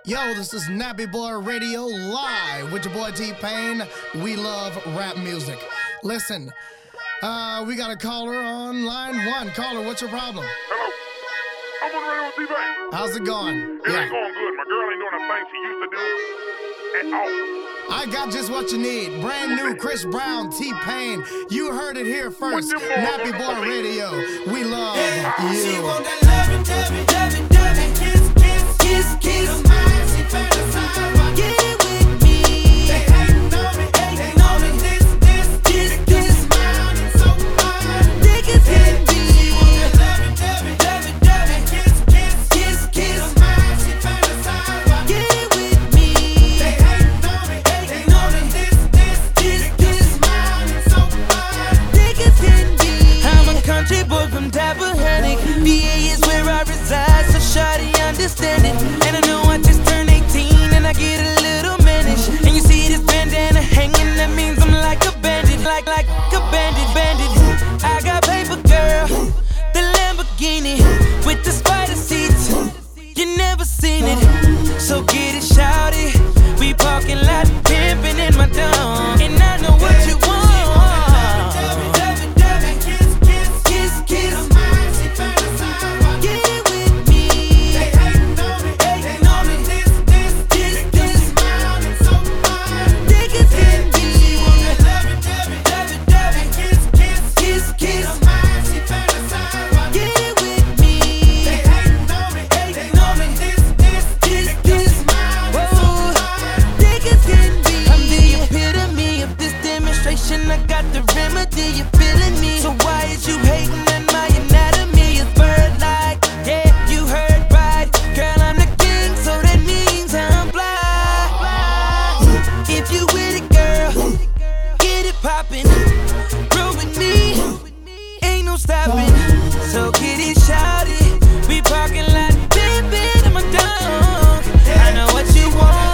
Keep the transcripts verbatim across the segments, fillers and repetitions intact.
Yo, this is Nappy Boy Radio live with your boy T-Pain. We love rap music. Listen, uh, we got a caller on line one. Caller, what's your problem? Hello. I'm on the radio with T-Pain. How's it going? It yeah. ain't going good. My girl ain't doing the thing she used to do at all. I got just what you need. Brand new Chris Brown, T-Pain. You heard it here first. With them Nappy boys, Boy Radio. We love She you. want that loving, loving, loving, loving, kiss, kiss, kiss, kiss. The mind she fantasize about getting with me. They hating on me, hating on me. This, this, this, this, smile is so fine. Niggas hit me. She want that loving, loving, loving, loving, kiss, kiss, kiss, kiss. The mind she fantasize about getting with me. They hating on me, hating on me. This, this, this, this, smile is so fine. Niggas hit me. I'm a country boy from Tappahannock. V A is where I reside, so shawty understand it. And I know I just turned eighteen and I get a little mannish. And you see this bandana hanging, that means I'm like a bandit, like like a bandit, bandit. I got paper, girl, the Lamborghini with the spider seats. You never seen it, so get it, shawty. We parking lot pimping in my dome, and I know what you want. I got the remedy, you're feeling me. So why is you hating on my anatomy? It's bird-like, yeah, you heard right. Girl, I'm the king, so that means I'm fly. If you with it, girl, get it poppin'. Grow with me, ain't no stopping. So get it shouted, we parking lot, pimpin' in my dog. I know what you want.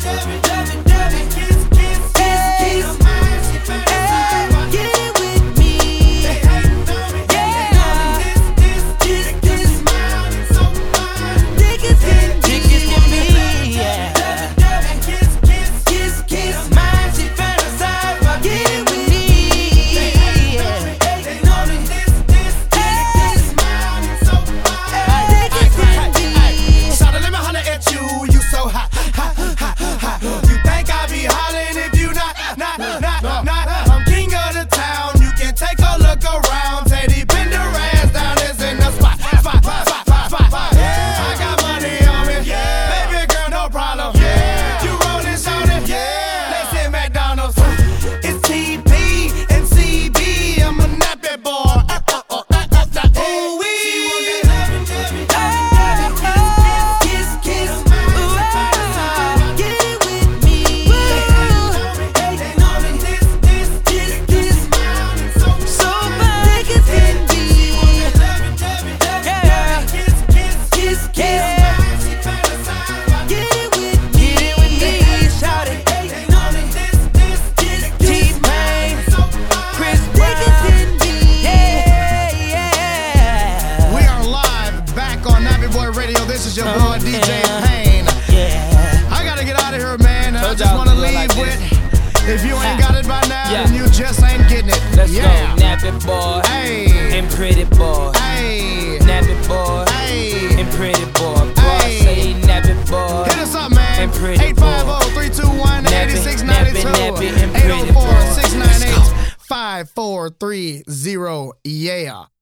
This is your boy D J Pain. Yeah. I gotta get out of here, man. I just wanna leave like with, if you ain't got it by now, yeah, then you just ain't getting it. Let's yeah. go, Nappy Boy. Hey. And Pretty Boy. Hey. Nappy Boy. Hey. And Pretty Boy. Boy, hey. Say Nappy Boy. Hit us up, man. And Pretty eight five zero, three two one, eight six nine two. eight oh four, six nine eight, five four three zero. Yeah.